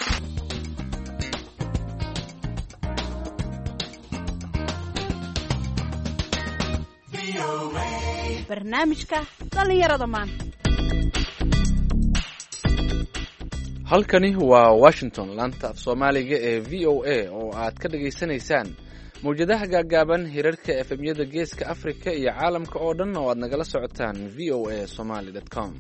barnaamijka dhalinyarada maanta. halkani waa Washington, laanta af Soomaaliga ee VOA oo aad ka dhageysanaysaan mawjadaha gaagaaban hirarka FM-yada Geeska Afrika iyo caalamka oo dhan oo aad nagala socotaan voasomali.com.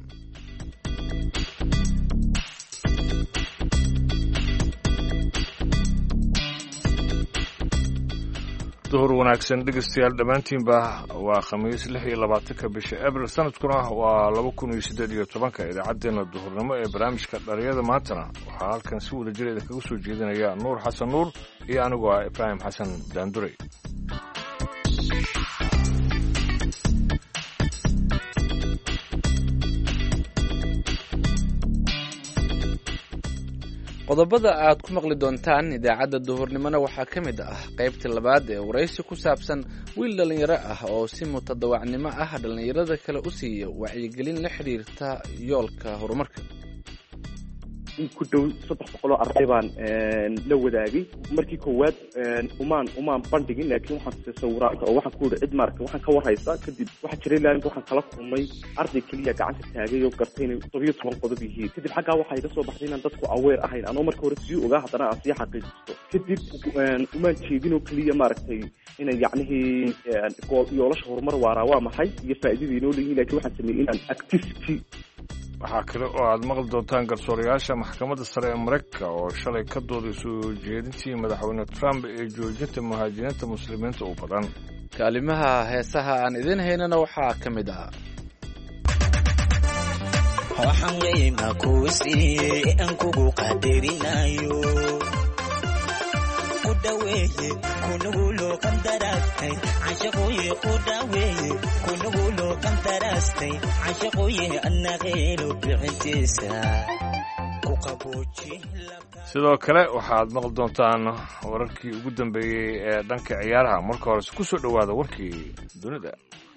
duhur wanaagsan dhegeystayaal dhammaantiinba waa khamiis 26 bisha Abriil sanadkuna waa 2018 idaacadeena duhurnimo ee barnaamijka dhalinyarada maantana waxaa halkan si wada jir kaga soo jeedinaya Nuur Xasan Nuur iyo anigoo ah Ibrahim Xasan Daandure. qodobada aad ku maqli doontaan idaacadda duhurnimona waxaa ka mid ah qaybtii labaad ee waraysi ku saabsan wiil dhalinyaro ah oo si mutadawacnimo ah dhalinyarada kale u siiya wacyigelin la xiriirta yoolka horumarka. in ku dhow 300 arday baan la wadaagay markii koowaad umaan bandhigin laakiin waxaan sawiraanka oo waxaan ku yiri cid marka waxaan ka warhaysaa kadib waxa jiray ilaa waxaan kala kulmay arday kaliya gacanta taagay oo gartay inay 17 qodob yihiin kadib xagga waxa iga soo baxday inaan dadku aware ahayn anoo markii hore sii ogaa haddana aan sii xaqiijisto kadib umaan jeedin oo kaliya maaragtay inay yacnihii yoolasha horumar waara waa maxay iyo faa'iidada inoo leeyihiin laakiin waxaan sameeyay inaan activity. waxaa kale oo aad maqli doontaan garsoorayaasha maxkamadda sare ee Mareykanka oo shalay ka dooday soo jeedintii madaxweyne Trump ee joojinta muhaajiriinta muslimiinta u badan. kaalimaha heesaha aan idin haynana waxaa ka mid ah waxaan weyna ku siiyay aan kugu qadarinayo ku dhaweeye kunugu loo qandarastay cashaqooye ku dhaweeye kunugu loo qandarastay cashaqooye annageelo bixintiisa ku qabooji. sidoo kale waxaad maqli doontaan wararkii ugu dambeeyay ee dhanka ciyaaraha marka hore ku soo dhawaada warkii dunida.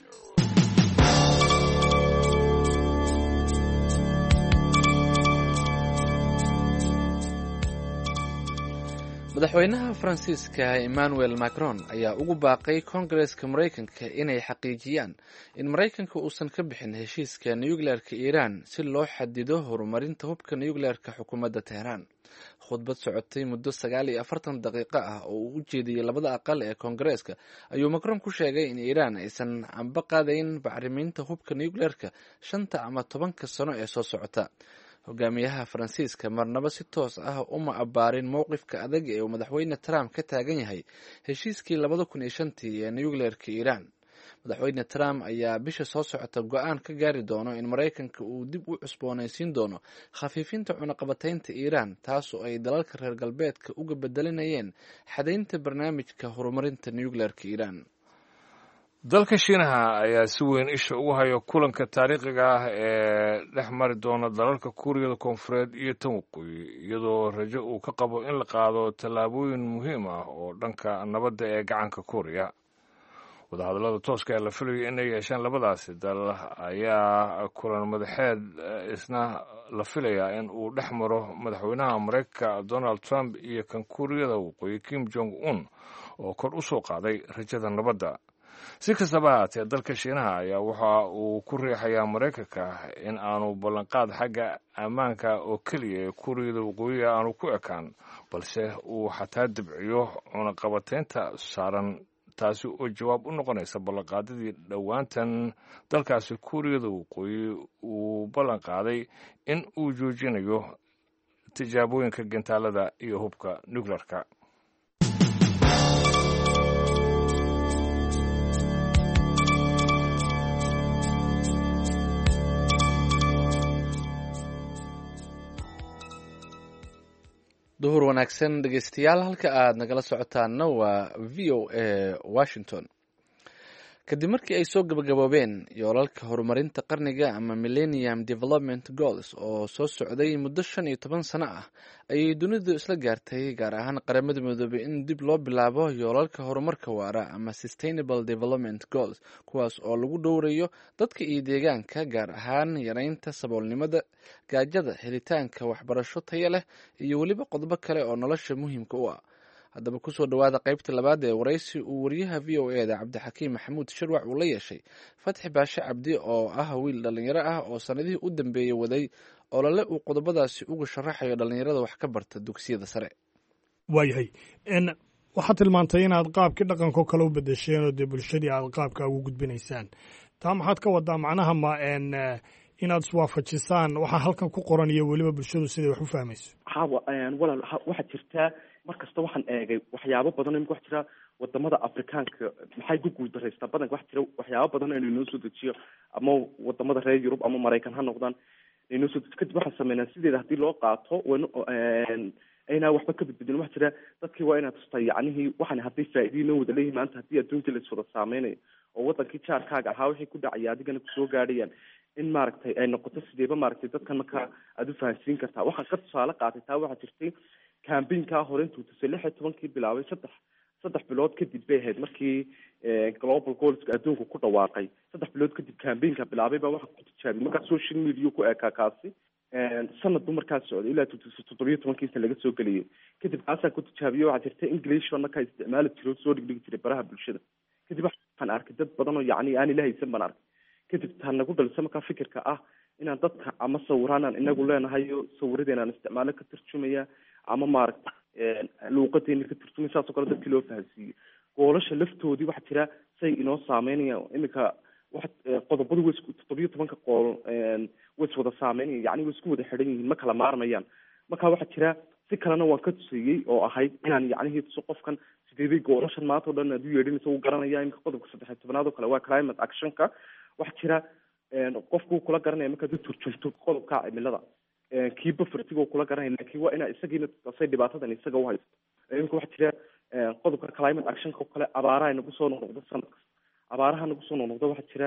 madaxweynaha Faransiiska Emmanuel Macron ayaa ugu baaqay Kongareeska Mareykanka inay xaqiijiyaan in Mareykanka uusan ka bixin heshiiska nuclearka Iran si loo xadido horumarinta hubka nuclearka xukuumadda Tehran. khudbad socotay muddo 49 daqiiqo ah oo uu u jeediyay labada aqal ee Kongareeska ayuu Macron ku sheegay in Iran aysan amba qaadayn bacriminta hubka nuclearka 5 ama 10 sano ee soo socota. hogaamiyaha Faransiiska marnaba si toos ah uma abaarin mowqifka adag ee uu madaxweyne Trump ka taagan yahay heshiiskii 2005 ee nuclearka Iran. madaxweyne Trump ayaa bisha soo socota go'aan ka gaari doono in Mareykanka uu dib u cusboonaysiin doono khafiifinta cunaqabataynta Iran taas oo ay dalalka reer galbeedka uga bedelinayeen xadaynta barnaamijka horumarinta nuclearka Iran. dalka Shiinaha ayaa si weyn isha ugu hayo kulanka taariikhiga ah ee dhex mari doona dalalka Kuuriyada Koonfureed iyo tan Waqooyi iyadoo rajo uu ka qabo in la qaado tallaabooyin muhiim ah oo dhanka nabadda ee gacanka Kuuriya. wadahadallada tooska ee la filayo inay yeeshaan labadaasi dal ayaa kulan madaxeed isna la filayaa in uu dhex maro madaxweynaha Mareykanka Donald Trump iyo kan Kuuriyada Waqooyi Kim Jong-un oo kor u soo qaaday rajada nabadda. si kastaba haatee dalka Shiinaha ayaa waxa uu ku riixayaa Mareykanka in aanu ballanqaad xagga ammaanka oo keliya ee Kuuriyada Waqooyi aanu ku ekaan balse uu xataa dibciyo cunaqabataynta saaran taasi oo jawaab u noqonaysa ballanqaadadii dhowaantan dalkaasi Kuuriyada Waqooyi uu ballanqaaday in uu joojinayo tijaabooyinka gantaalada iyo hubka nuclearka. duhur wanaagsan dhegeystayaal halka aad nagala socotaanna waa VOA Washington. kadib markii ay soo gabagaboobeen yoolalka horumarinta qarniga ama millennium development goals oo soo socday muddo 15 sano ah ayay dunidu isla gaartay gaar ahaan qaramada midoobay in dib loo bilaabo yoolalka horumarka waara ama sustainable development goals kuwaas oo lagu dhowrayo dadka iyo deegaanka gaar ahaan yareynta saboolnimada gaajada helitaanka waxbarasho tayo leh iyo weliba qodobo kale oo nolosha muhiimka u ah haddaba kusoo dhawaada qaybta labaad ee waraysi uu wariyaha v o e da cabdixakiim maxamuud shirwac uu la yeeshay fatxi baashe cabdi oo ah wiil dhallinyaro ah oo sanadihii u dambeeyey waday olole uu qodobadaasi uga sharaxayo dhallinyarada wax ka barta dugsiyada sare. waayahay waxaad tilmaantay inaad qaabkii dhaqankoo kale u bedesheen oo dee bulshadii aad qaabka ugu gudbinaysaan taa maxaad ka wadaa macnaha ma inaad iswaafajisaan waxaa halkan ku qoran iyo weliba bulshadu siday wax u fahmayso? walaal waxaa jirtaa mar kasta waxaan eegay waxyaabo badan imika wax jira wadamada afrikaanka maxay ku guuldareystaa badanka wax jira waxyaabo badan inuu inoo soo dejiyo ama wadamada reer Yurub ama Maraykan ha noqdaan inoo soo dejiyo kadib waxaan sameynaa sideeda haddii loo qaato ayna waxba ka bedbedin wax jira dadkii waa inaad tustay yacnihii waxaan haddii faa'iidino wada leeyihiin maanta haddii adduunka la iswada saameynayo oo wadankii jaarkaaga ahaa wixii ku dhacaya adigana kusoo gaadhayaan in maaragtay ay noqoto sideeba maaragtay dadkan markaa aada u fahansiin kartaa waxaan ka tusaale qaatay taa waxaa jirtay campaignkaa hore intuu tusay 16 bilaabay saddex bilood kadib bay ahayd markii global goalska adduunku ku dhawaaqay 3 bilood kadib campaignka bilaabay baa waxa ku tijaabiyay markaa social media ku ekaa kaasi sanad markaa socday ilaa 17 laga soo geliyay kadib kaasaa ku tijaabiyay waxaa jirtay English markaa isticmaali jiray soo dhigdhigi jiray baraha bulshada kadib waxaan arkay dad badan oo yacni aan ilaahay baan arkay kadib taan nagu dhalisa markaa fikirka ah inaan dadka ama sawiraan inagu leenahay sawiradeena aan isticmaalo ka tarjumaya ama maaragta luuqadeena ka tarjumaya saas oo kale dadkii loo fahansiiyo goolasha laftoodii waxaa jira say inoo saameynayaan iminka wax qodobadu way isku 17 qool way iswada saameynayaan yacni way isku wada xidhan yihiin ma kala maarmayaan marka waxaa jira si kalena waan ka tusayey oo ahayd inaan yacnihii tuso qofkan sideedii goolashan maanta oo dhan aad u yeedhinaysa uu garanaya iminka qodobka 13 oo kale waa climate actionka waxaa jira qofku kula garanaya markaad u turjunto qodobka cimilada kiiba fartigo kula garanaya laakiin waa inaa isagiina tasay dhibaatadan isaga u haysto iminka waxaa jira qodobka climate actionka oo kale abaaraha nagu soo noqdo sanadka abaaraha nagu soo noqdo waxaa jira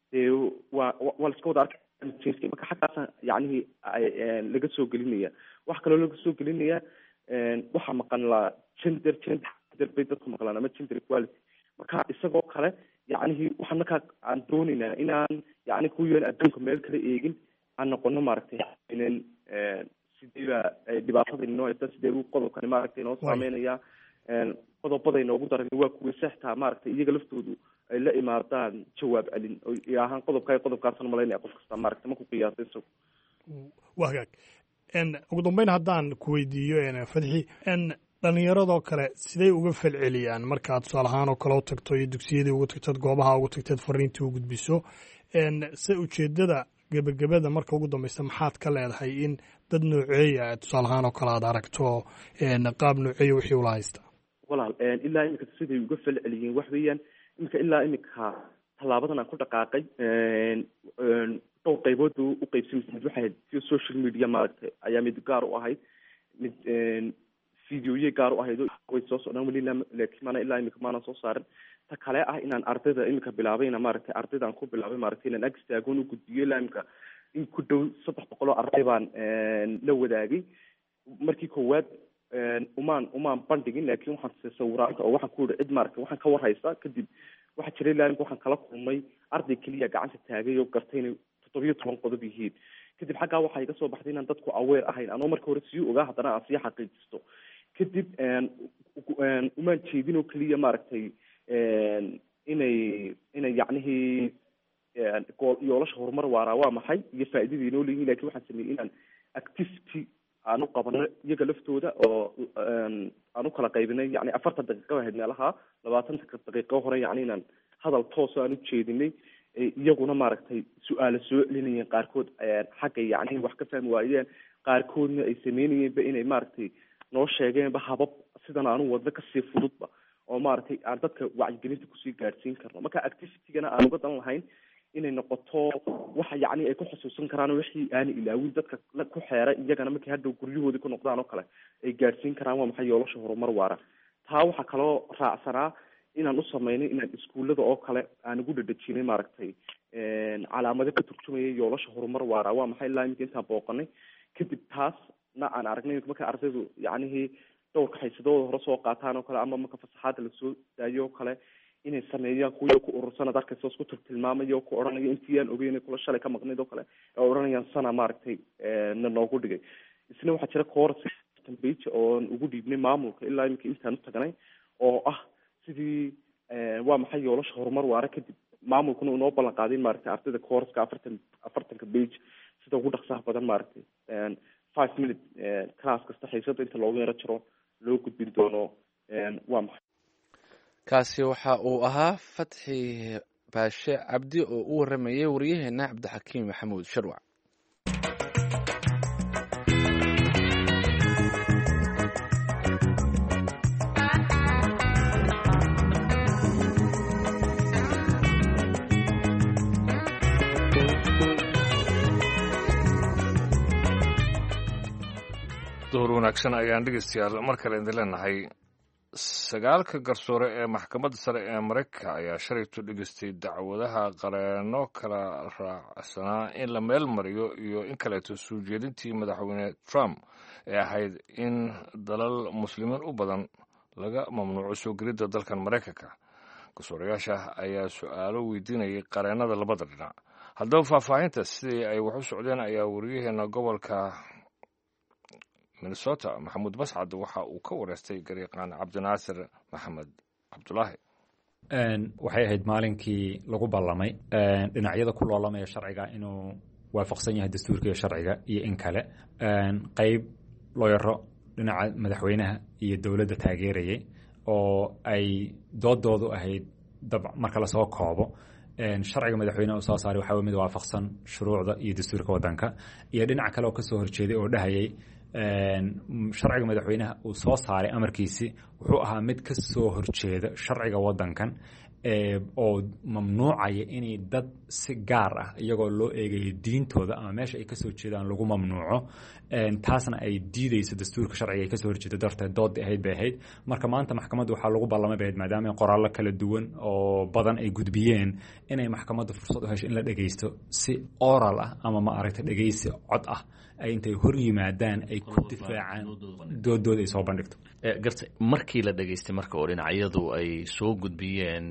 waa la iska wada arkay marka xaggaasa yacnihii laga soo gelinaya wax kaloo laga soo gelinaya waxaa maqan la gender bay dadku maqlaan ama gender equality marka isagoo kale yacnihii waxaan markaa aan doonaynaa inaan yacni ku yeelin adduunka meel kale eegin aan noqono maaragtay inan sideeba dhibaatada inoo haysta sidee uu qodobkani maaragtay inoo saameynaya qodobada inoogu daran waa kuwa saxtaa maaragtay iyaga laftoodu ay la imaadaan jawaab celin oo ahaan qodobkaasna malaynaya qof kasta maaragtay markuu qiyaasay isagu waa hagaag ugu dambeyn haddaan ku weydiiyo fadxi dhallinyaradoo kale siday uga falceliyaan markaad tusaale ahaan oo kale u tagto iyo dugsiyadii ugu tagteed goobaha ugu tagteed fariintii u gudbiso se ujeeddada gebagabada marka ugu dambaysa maxaad ka leedahay in dad nooceeya tusaale ahaan oo kale aad aragto qaab nooceeya wixii ula haysta? walaal ilaa imika siday uga falceliyeen wax weeyaan ilaa imika tallaabadan aan ku dhaqaaqay dhowr qaybood u qaybsamaysa mid waxay ahayd social media maaragtay ayaa mid gaar u ahayd mid videoye gaar u ahayd way soo socdaan weli laakiin maana ilaa imika maana soo saarin ta kale ah inaan ardayda imika bilaabayna maaragtay ardaydan ku bilaabay maaragtay inaan agstaagoon u gudbiyo ilaa imika in ku dhow 300 arday baan la wadaagay markii koowaad umaan bandhigin laakiin waxaan tusay sawiraanta oo waxaan ku yidhi cid maaragtay waxaan ka warhaysaa kadib waxaa jiray ilaa imika waxaan kala kulmay arday keliya gacanta taagay oo gartay inay 17 qodob yihiin kadib xaggaa waxaa iga soo baxday inaan dadku aware ahayn anoo marka hore sii ogaa haddana aan sii xaqiijisto kadib umaan jeedin oo keliya maaragtay inay yacnihii yoolasha horumar waaraa waa maxay iyo faa'iidada inoo leeyihin lakin waxaan sameeyey inaan activity aan u qabano iyaga laftooda oo aan u kala qaybinay yani 40 daqiiqo ahayd meelaha 20 daqiiqo hore yani inaan hadal toos aan u jeedinay iyaguna maaragtay su-aalo soo celinayeen qaarkood xagga yacni wax ka fahmi waayeen qaarkoodna ay sameynayeenba inay maaragtay noo sheegeenba habab sidan aanu wadno kasii fududba oo maaragtay aan dadka wacyigelinta kusii gaadhsiin karno marka activitygana aan uga dan lahayn inay noqoto waxa yacni ay ku xusuusan karaan wixii aana ilaawin dadka ku xeera iyagana markay hadhow guryahoodii ku noqdaan oo kale ay gaadhsiin karaan waa maxay yoolasha horumar waara taa waxaa kaloo raacsanaa inaan u sameynay inaan iskuullada oo kale aan ugu dhadhajinay maaragtay calaamado ka turjumaya yoolasha horumar waara waa maxay ilaa iminka intaan booqanay kadib taasna aan aragnay marka ardaydu yacnihii dhowrka xaysadooda hore soo qaataan oo kale ama marka fasaxaada lasoo daayo oo kale inay sameeyaan kuwa ku urursan ad arkaysa isku tilmaamaya oo ku odhanaya intii aan ogeyn kula shalay ka maqnayd oo kale ee odhanayaan sana maaragtay na noogu dhigay isna waxaa jira course page oon ugu dhiibnay maamulka ilaa iminka intaan u tagnay oo ah sidii waa maxay yoolasha horumar waara kadib maamulkuna unoo ballan qaadin maaragtay ardayda courska afartanka page sida ugu dhaqsaha badan maaragtay 5 minute class kasta xiisada inta loogu yaro jiro loo gudbin doono waa maxay kaasi waxa uu ahaa Fatxi Baashe Cabdi oo u waramayay wariyaheena Cabdixakiim Maxamuud Sharwac. door wanaagsan ayaan dhegeystayaal mar kale idin leenahay 9 garsoore ee maxkamadda sare ee Mareykanka ayaa shalayto dhegestay dacwadaha qareeno kala raacsanaa in la meel mariyo iyo in kaleeto soo jeedintii madaxweyne Trump ee ahayd in dalal muslimiin u badan laga mamnuuco soo gelidda dalkan Mareykanka. Garsooreyaasha ayaa su'aalo weydiinayay qareenada labada dhinac. Haddaba faahfaahinta sidii ay wax u socdeen ayaa wariyaheena gobolka Minnesota Maxamuud Bascad waxa uu ka wareystay gariiqaan Cabdinaasir Maxamed Cabdulaahi. Waxay ahayd maalinkii lagu ballamay dhinacyada ku loolamaya sharciga inuu waafaqsan yahay dastuurka iyo sharciga iyo in kale qayb looyaro dhinaca madaxweynaha iyo dowladda taageerayay oo ay doodoodu ahayd marka la soo koobo sharciga madaxweynaha uu soo saaray waxa mid waafaqsan shuruucda iyo dastuurka waddanka iyo dhinac kale oo ka soo horjeeday oo dhahayay sharciga madaxweynaha uu soo saaray amarkiisii wuxuu ahaa mid ka soo horjeeda sharciga waddankan oo mamnuucaya inay dad si gaar ah iyagoo loo eegayo diintooda ama meesha ay ka soo jeedaan lagu mamnuuco taasna ay diidayso dastuurka sharciga ay ka soo horjeeda darteed doodii ahayd bay ahayd marka maanta maxkamaddu waxaa lagu ballamay bay ahayd maadaama qoraallo kala duwan oo badan ay gudbiyeen inay maxkamaddu fursad u hesho in la dhegaysto si oral ah ama ma aragta dhegaysi cod ah ay intay hor yimaadaan ay ku difaacaan doodooda ay soo bandhigto gartay markii la dhageystay marka oo dhinacyadu ay soo gudbiyeen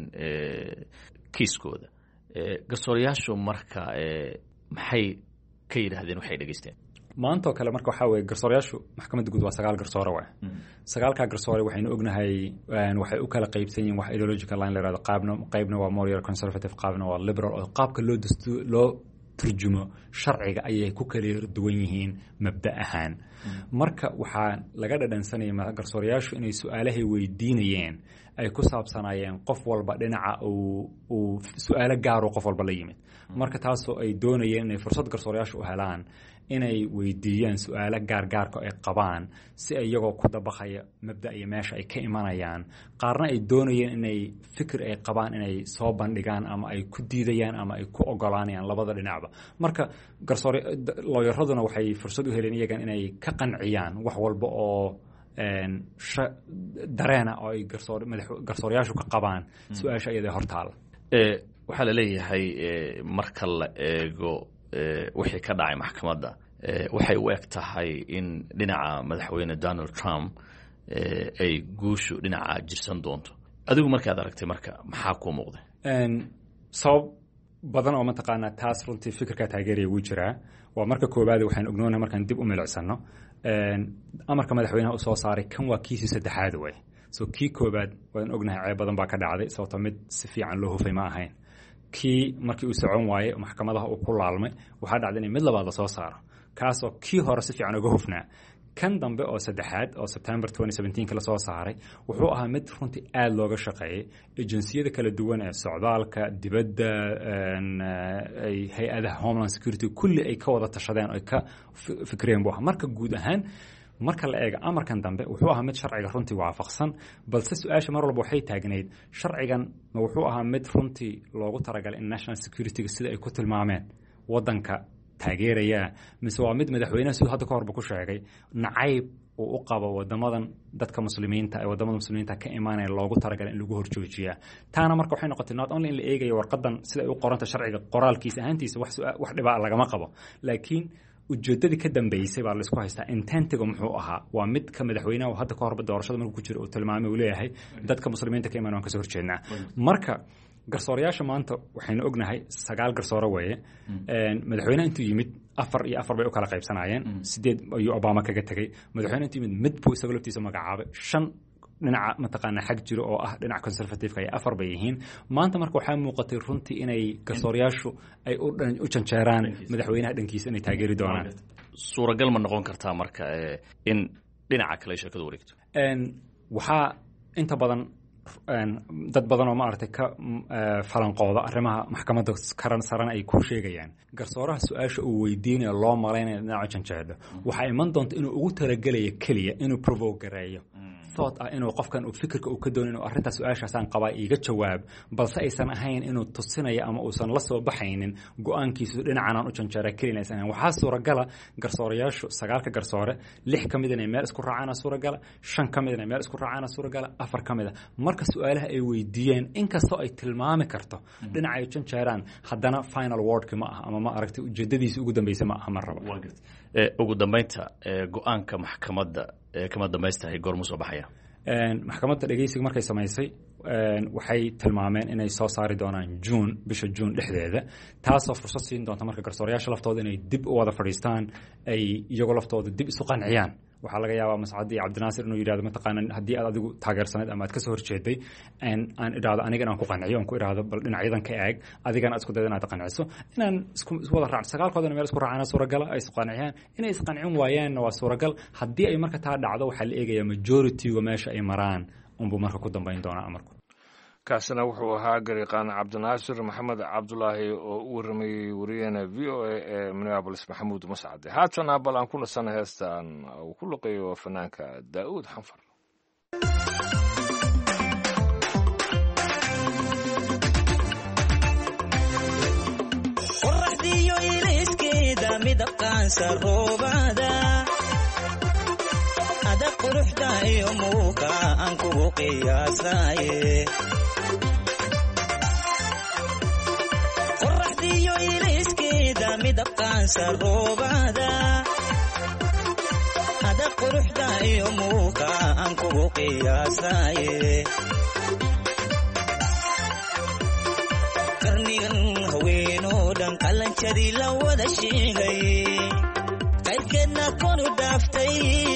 kiiskooda garsoorayaashu marka maxay ka yidhaahdeen waxay dhageysteen maanta oo kale marka waxaa weeye garsoorayaashu maxkamadda guud waa 9 garsoore waay 9 garsoore waxaynu ognahay waxay u kala qaybsan yihiin wax ideological line la yiraahdo qaybna waa more conservative qaybna waa liberal oo qaabka loo turjumo sharciga ayay ku kala duwan yihiin mabda ahaan marka waxaa laga dhadhansanaya garsoorayaashu inay su'aalahay weydiinayeen ay ku saabsanayeen qof walba dhinaca uu su'aalo gaar oo qof walba la yimid marka taasoo ay doonayeen inay fursad garsoorayaashu u helaan inay weydiiyaan su'aalo gaargaarka ay qabaan si ay iyagoo ku dabaqaya mabda iyo meesha ay ka imanayaan qaarna ay doonayeen inay fikir ay qabaan inay soo bandhigaan ama ay ku diidayaan ama ay ku ogolaanayaan labada dhinacba marka looyaraduna waxay fursad u heleen iyagan inay ka qanciyaan wax walba oo dareena oo ay garsoorayaashu ka qabaan su'aasha iyada hortaala waxaa la leeyahay marka la eego wixii ka dhacay maxkamadda waxay u eg tahay in dhinaca madaxweyne Donald Trump ay guushu dhinaca jirsan doonto adigu markaad aragtay marka maxaa ku muuqday sabab badan oo mataqaanaa taas runtii fikirka taageeraya wuu jiraa waa marka koowaad waxaan ognoonaa markaan dib u milicsano amarka madaxweynaha uu soo saaray kan waa kiisii saddexaad way soo kii koowaad waan ognahay ceeb badan baa ka dhacday sababtoo mid si fiican loo hufay ma ahayn kii markii uu socon waayey maxkamadaha uu ku laalmay waxaa dhacday in mid labaad la soo saaro kaasoo kii hore si fiican uga hufnaa kan dambe oo saddexaad oo September 2017 la soo saaray wuxuu ahaa mid runtii aad looga shaqeeyay agenciyada kala duwan ee socdaalka dibadda ay hay'adaha Homeland Security kulli ay ka wada tashadeen oo ka fikreen buu marka guud ahaan marka la eego amarkan dambe wuxuu ahaa mid sharciga runtii waafaqsan balse su'aasha mar walba waxay taagneyd sharcigan ma wuxuu ahaa mid runtii loogu talagalay in national security sida ay ku tilmaameen wadanka taageerayaa mise waa mid madaxweynaha siduu hadda ka horba ku sheegay nacayb uu u qabo wadamadan dadka muslimiinta ee wadamada muslimiinta ka imaanaya loogu talagalay in lagu horjoojiyaa taana marka waxay noqotay not only in la eegayo warqadan sida ay u qoranta sharciga qoraalkiisa ahaantiisa wax dhibaa lagama qabo laakiin ujeedadii ka dambeysay baa la isku haystaa intentiga muxuu ahaa waa mid ka madaxweynaha hadda ka horba doorashada markuu ku jiro uu tilmaamay uu leeyahay dadka muslimiinta ka imaan waan kasoo horjeednaa marka garsoorayaasha maanta waxaynu ognahay 9 garsoore weeye madaxweynaha intuu yimid 4 iyo 4 bay u kala qaybsanaayeen 8 ayuu Obama kaga tagay madaxweynaha intuu yimid mid buu isaga laftiisa magacaabay 5 dhinaca mataqaana xag jiro oo ah dhinaca conservative-ka ay 4 bay yihiin maanta marka waxaa muuqatay runtii inay garsoorayaashu ay u janjeeraan madaxweynaha dhankiisa inay taageeri doonaan suuragal ma noqon kartaa marka in dhinaca kale shirkadu wareegto waxaa inta badan dad badan oo maaragtay ka falanqooda arrimaha maxkamadda karan saran ay ku sheegayaan garsooraha su-aasha uu weydiinayo loo malaynayo dhinaca janjeedho waxaa iman doonta inuu ugu talagelayo keliya inuu provoke gareeyo thought ah inuu qofkan uu fikirka uu ka doonin inuu arrintaas su-aashaasaan qabaa iiga jawaab balse aysan ahayn inuu tusinayo ama uusan la soo baxaynin go-aankiisu dhinacanaan u janjeera kelina aysan ahayn waxaa suuragala garsoorayaashu 9 garsoore 6 ka mid inay meel isku raacaan suuragala 5 ka mid inay meel isku raacaan suuragala 4 ka mid marka su'aalaha ay weydiiyeen inkastoo ay tilmaami karto dhinaca ay janjeeraan haddana final wordki ma aha ama ma aragtay ujeedadiisa ugu dambaysa ma aha ma rabo ugu dambeynta go-aanka maxkamadda kama dambaystahay goormu soo baxaya maxkamadda dhegeysiga markay samaysay waxay tilmaameen inay soo saari doonaan bisha June dhexdeeda taasoo fursad siin doonta marka garsoorayaasha laftooda inay dib u wada fadhiistaan ay iyagoo laftooda dib isu qanciyaan waxaa laga yaabaa Mascad iyo Cabdinaasir inuu yiraahdo mataqaana haddii aad adigu taageersanayd ama aad ka soo horjeeday aan iraahdo aniga inaan ku qanciyo aan ku iraahdo bal dhinacyadan ka eeg adigana isku dayda inaad qanciso inaan isku wada raac 9 koodana meel isku raacana suuragal ay isku qanciyaan inay is qancin waayaan waa suuragal haddii ay marka taa dhacdo waxaa la eegayaa majority-ga meesha ay maraan unbuu marka ku dambeyn doonaa amarku kaasina wuxuu ahaa gariiqaan cabdinaasir maxamed cabdulaahi oo u waramayey wariyaheena v o a ee minneabolis maxamuud mascade haatana bal aan ku nasana heestaan uu ku luqeeyo fanaanka daa'uud xanfar qoraxdiyo iliskeeda midabkaansa roobada ada quruxda iyo muuqa aan kugu qiyaasaye qoraxdiyo iliskeeda midabkaansa roobada ada quruxda iyo muuqa aan kugu qiyaasaye qarnigan haweenoo dhan qalanjadii la wada sheegay qaybkeedna konu dhaaftay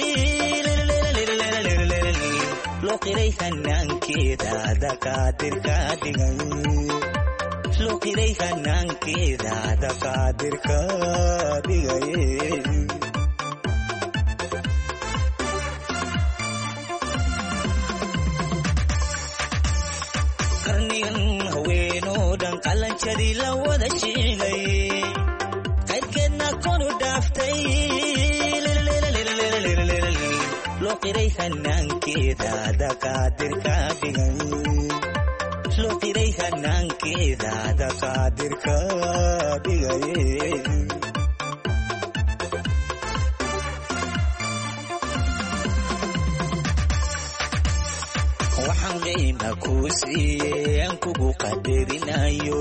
loo qiray hanaankeeda dakaadirka dhigay loo qiray hanaankeeda dakaadirka dhigay qarnigan haweenoo dhan qalanjadii la wada sheegay qaybkeedna konu dhaaftay loo qiray hanaankeeda dakaadirka dhigay loo qiray hanaankeeda dakaadirka dhigay waxaan qiima ku siiyey aan kugu qadarinayo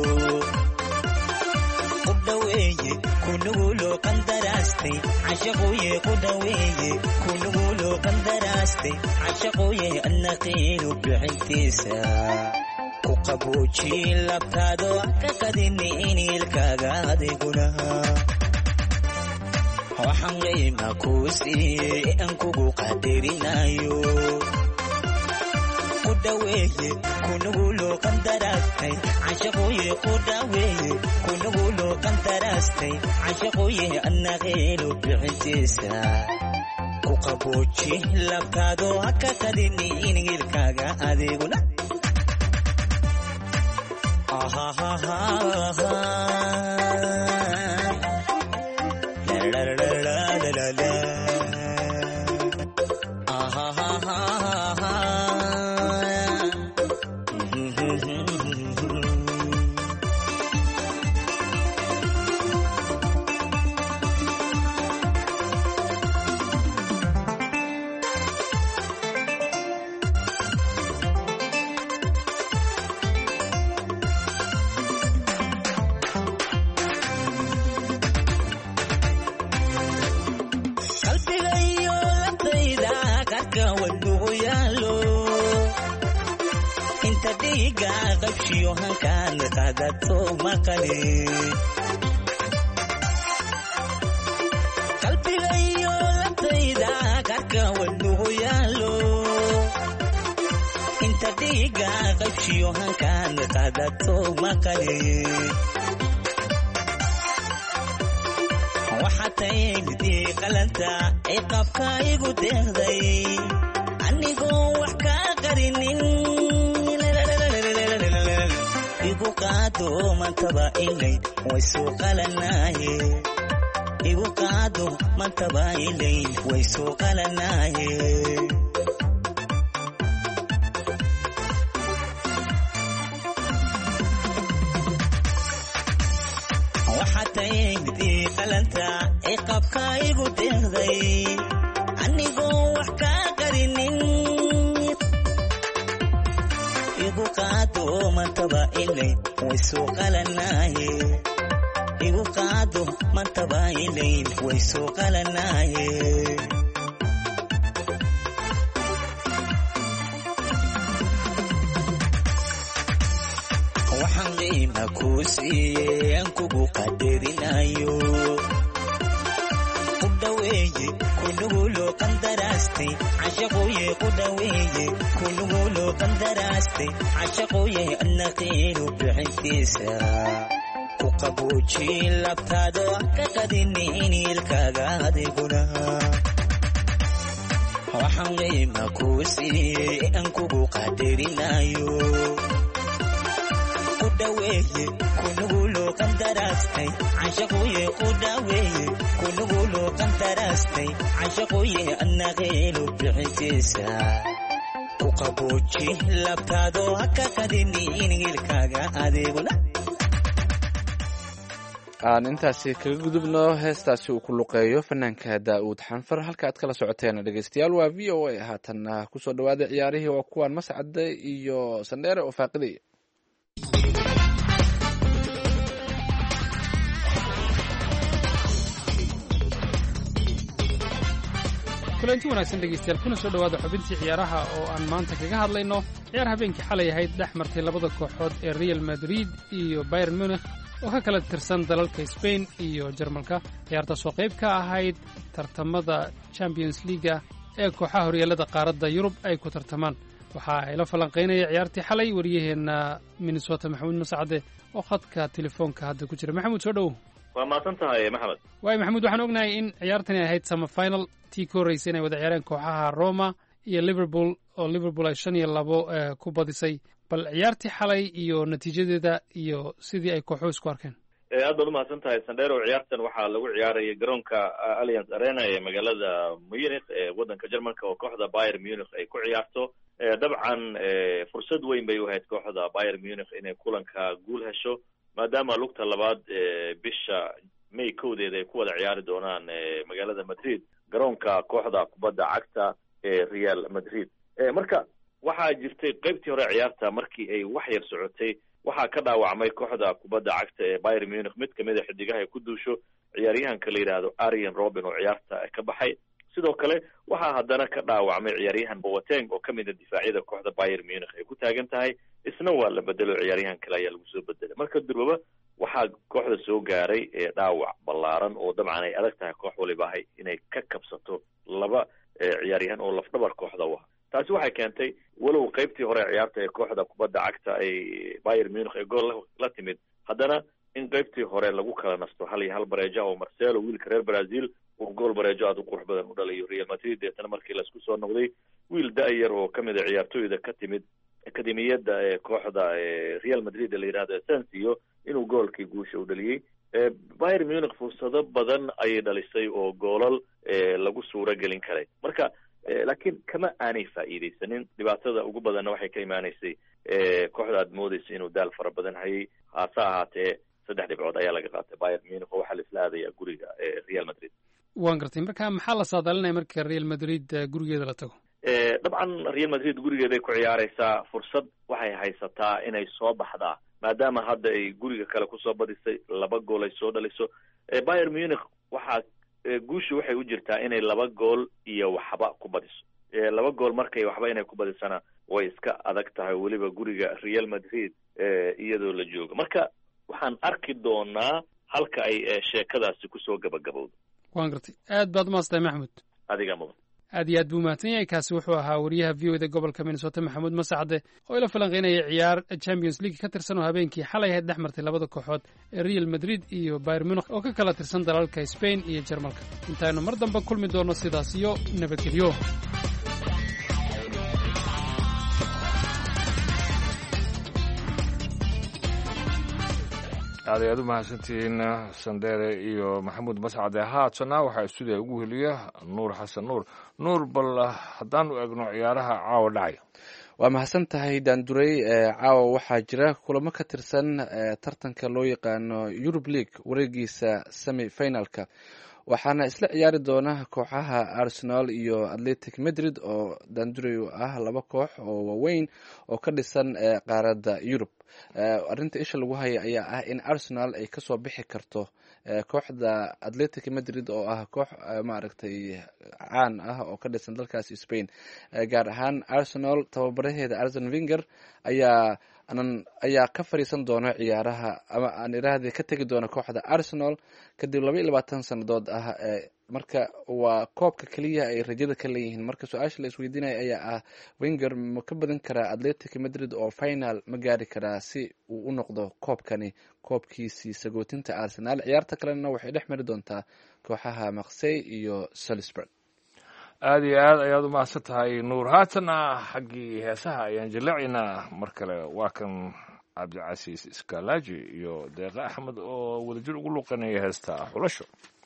ku dhaweeye kunuguloo qandaraastay cashaqooye ku dhaweeye kunuguloo qandaraastay cashaqooye annaqiinu bixintiisa ku qaboojin labtaado ka qadini iniilkaaga adiguna waxaan qiima ku siiyey aan kugu qadarinayo ku dhaweeye kunuguloo qandaraastay cashaqooye ku dhaweeye kunuguloo qandaraastay cashaqooye annaqiinu bixintiisa ku qabooji labtaado haka qadini iniilkaaga adiguna qarka wadnuhu yaalo inta dhiiga qabshiyo hankaan qaadato maqali qalbigayo labtayda qarka wadnuhu yaalo inta dhiiga qabshiyo hankaan qaadato maqali waxatay midii qalanta ciqabka igu deeqday anigoo wax ka qarinin igu qaado mantaba ilay way soo qalanaaye igu qaado mantaba ilay way soo qalanaaye waxatay midii qalanta ciqabka igu deeqday anigoo wax ka qarinin igu qaado mantaba ilay way soo qalanaaye igu qaado mantaba ilay way soo qalanaaye waxaan qiima kuu siiyey aan kugu qadarinayo ku dhaweeye kunuguloo qandaraastay cashaqooye ku dhaweeye kunuguloo qandaraastay cashaqooye adna qiinu bixintiisa ku qabooji labtaado ka qadinin ilkaaga adiguna waxaan qiima kuu siiyey aan kugu qadarinayo kudaweeye kunuguloo qandaraastay cashaqooye ku dhaweeye kunuguloo qandaraastay cashaqooye adna qiinu bixintiisa ku qabooji labtaado ka qadinin ilkaaga adiguna aan intaasi kaga gudubno heestaasi uu ku luqeeyo fanaanka daa'uud xanfar halka aad kala socoteen dhegeystayaal waa v o a haatanna kusoo dhawaada ciyaarihii waa kuwaan mascade iyo sandheere oo faaqidaya kulanti wanaagsan dhegeystayaal kuna soo dhowaada xubintii ciyaaraha oo aan maanta kaga hadlayno ciyaar habeenkii xalay ahayd dhex martay labada kooxood ee real madrid iyo bayern munich oo ka kala tirsan dalalka Spain iyo Jarmalka. ciyaartaas oo qayb ka ahayd tartamada Champions League ee kooxaha horyaalada qaaradda Yurub ay ku tartamaan. waxa ay la falanqeynayay ciyaartii xalay wariyaheena Minnesota Maxamuud Mascade oo khadka telefoonka hadda ku jira. Maxamuud soo dhow. waa maasan tahay maxamed. waay maxamuud, waxaan ognahay in ciyaartani ahayd semifinal tii ka horreysay inay wada ciyaareen kooxaha Roma iyo Liverpool oo Liverpool ay 5-2 ku badisay. bal ciyaartii xalay iyo natiijadeeda iyo sidii ay kooxuhu isku arkeen. aad baad umahadsan tahay sandero. ciyaartan waxaa lagu ciyaarayay garoonka Allianz Arena ee magaalada Munich ee waddanka Jarmalka oo kooxda Bayern Munich ay ku ciyaarto. dabcan fursad weyn bay u ahayd kooxda Bayern Munich inay kulanka guul hesho maadaama lugta labaad bisha May 1 ay ku wada ciyaari doonaan magaalada Madrid garoonka kooxda kubadda cagta ee Real Madrid. marka waxaa jirtay qaybtii hore ciyaarta markii ay wax yar socotay waxaa ka dhaawacmay kooxda kubadda cagta ee Bayern Munich mid kamid ah xidigaha ay ku duusho ciyaaryahanka la yiraahdo Arjen Robben oo ciyaarta ka baxay. sidoo kale waxaa haddana ka dhaawacmay ciyaaryahan Boateng oo kamid ah difaacyada kooxda Bayern Munich ay ku taagan tahay, isna waa la bedelo ciyaaryahan kale ayaa lagu soo bedelay. marka durbaba waxaa kooxda soo gaaray dhaawac ballaaran oo dabcan ay adag tahay koox waliba inay ka kabsato laba ciyaaryahan oo lafdhabar kooxda u ah. taasi waxay keentay walow qaybtii hore ciyaarta ee kooxda kubadda cagta ay Bayern Munich ee gool la timid, haddana in qaybtii hore lagu kala nasto 1-1 bareejo oo Marcelo wiilka reer Brazil uu gool bareejo aad u qurux badan u dhaliyo Real Madrid. deetana markii la isku soo noqday wiil da'yar oo kamid ah ciyaartooyda ka timid akademiyadda ee kooxda Real Madrid la yiraahdo Asensio inuu goolkii guusha u dhaliyay. Bayern Munich fursado badan ayay dhalisay oo goolal lagu suura gelin karay. marka laakiin kama aanay faa'iideysanin. dhibaatada ugu badanna waxay ka imaanaysay kooxda aad moodaysa inuu daal fara badan hayay. haase ahaatee 3 dhibcood ayaa laga qaatay Bayern Munich oo waxaa la isla aadayaa guriga Real Madrid. waan gartay. marka maxaa la saadaalinaya marka Real Madrid gurigeeda la tago? dabcan Real Madrid gurigeeday ku ciyaaraysaa. fursad waxay haysataa inay soo baxdaa maadaama hadda ay guriga kale kusoo badisay 2 gool ay soo dhaliso. Bayern Munich waxaa guushu waxay u jirtaa inay 2 gool iyo waxba ku badiso. 2 arkaya waxba inay ku badisana way iska adag tahay, weliba guriga Real Madrid iyadoo la joogo. marka waxaan arki doonaa halka ay sheekadaasi kusoo gabagabowdo. waan gartay, aad baad umahadsantahay maxamuud. adiga mudan. aad iyo aad buu mahadsan yahay. kaasi wuxuu ahaa wariyaha v o da gobolka Minnesota maxamuud masacde oo ila falanqeynaya ciyaar Champions League ka tirsan oo habeenkii xalay ahayd dhex martay labada kooxood ee Real Madrid iyo Bayern Munich oo ka kala tirsan dalalka Spain iyo Jarmalka. intaaynu mar dambe kulmi doono sidaas iyo nabadgelyo. aad ayaad u mahadsantihiin Sandere iyo Maxamuud Mascade. haatana waxaa stuudiga ugu heliya Nuur Xasan Nuur. Nuur, bal haddaanu eegno ciyaaraha caawa dhacaya. waa mahadsan tahay daandurey. caawa waxaa jira kulamo ka tirsan tartanka loo yaqaano Europe League wareegiisa semi finalka, waxaana isla ciyaari doona kooxaha Arsenal iyo Athletic Madrid oo daandurey ah laba koox oo waaweyn oo ka dhisan qaaradda Europe. arrinta isha lagu haya ayaa ah in Arsenal ay kasoo bixi karto kooxda Athletic Madrid oo ah koox maaragtay caan ah oo ka dhisan dalkaas Spain. gaar ahaan Arsenal tababaraheeda Arsene Wenger ayaa ka fariisan doona ciyaaraha, ama aan iraahday ka tegi doona kooxda Arsenal kadib 22 sanadood ah. marka waa koobka kaliya ay rajada ka leeyihiin. marka su-aasha la isweydiinaya ayaa ah, Wenger ma ka badan karaa Athletic Madrid oo final ma gaari karaa si uu u noqdo koobkani koobkiisii sagootinta Arsenal. ciyaarta kalena waxay dhex mari doontaa kooxaha Marseille iyo Salzburg. aad iyo aad ayaad u mahadsan tahay Nuur. haatana xaggii heesaha ayaan jaleecaynaa mar kale. waa kan Cabdicasiis Iskalaji iyo Deeqa Axmed oo wadajir ugu luqanaya heesta Xulasho.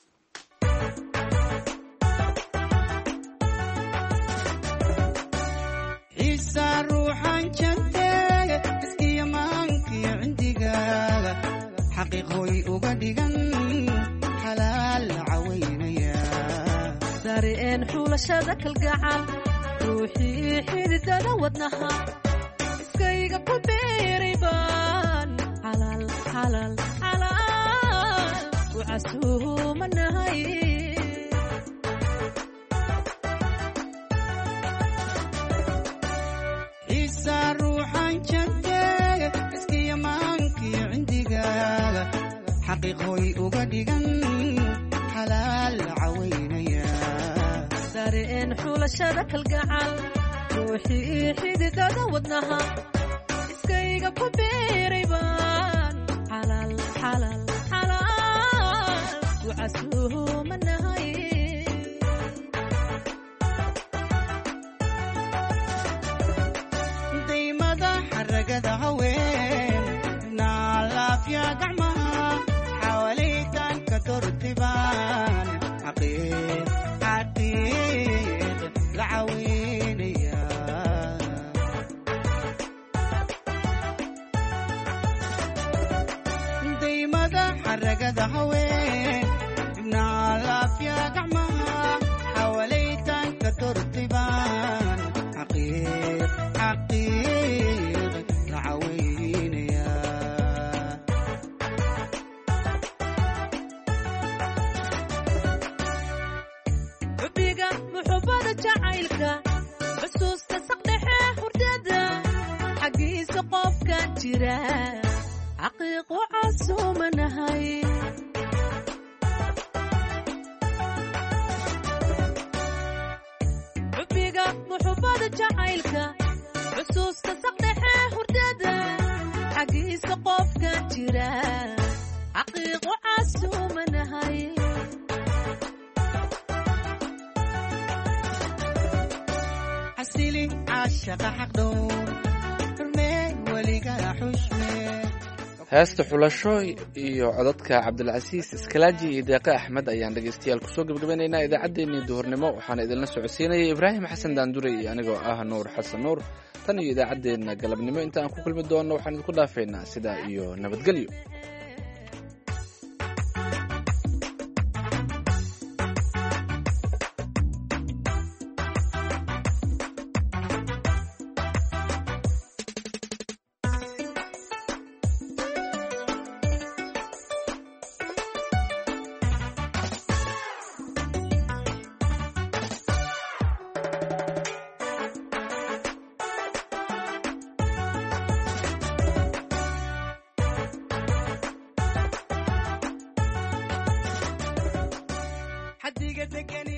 ruuxan jantaaga iskiya maankiyo cindigaaga xaqiiqooy uga dhigan xalaal cawaynaya sareen xulashada kalgacal ruuxii xididada wadnaha iskayga ku beeray baan xalaal xalaal xalaal u casuumanahay ruuxan jantaaga iskiya maankiyo cindigaaga xaqiiqooy uga dhigan xalaal cawaynaya sareen xulashada kalgacal ruuxii xididada wadnaha iskayga ku beeray baan xalaal xalaal xalaal u casuumanahay ragada haween naalaafya gacmaha xawalitaan ka dortibaan xaqiiq la caweynaya daymada xaragada haween naalaafya gacmaha xawalitaan ka dortibaan xaqiiq xubbiga muxubbada jacaylka xusuusta saqdhexe hurdada xaggiisa qofka jira xaqiiqu casuumanahay xubbiga muxubbada jacaylka xusuusta saqdhexe hurdada xaggiisa qofka jira xaqiiqu casuumanahay xasili caashaqa xaqdhowr xurmee weligana xushmee. heesta xulasho iyo codadka Cabdilcasiis Iskalaji iyo Deeqa Axmed ayaan dhegeystayaal kusoo gabagabeynaynaa idaacaddeenii duhurnimo. waxaana idinla socodsiinayay Ibraahim Xasan Daandure iyo anigoo ah Nuur Xasan Nuur. tan iyo idaacaddeenna galabnimo inta aan ku kulmi doonno waxaan idinku dhaafeynaa sidaa iyo nabadgelyo. degani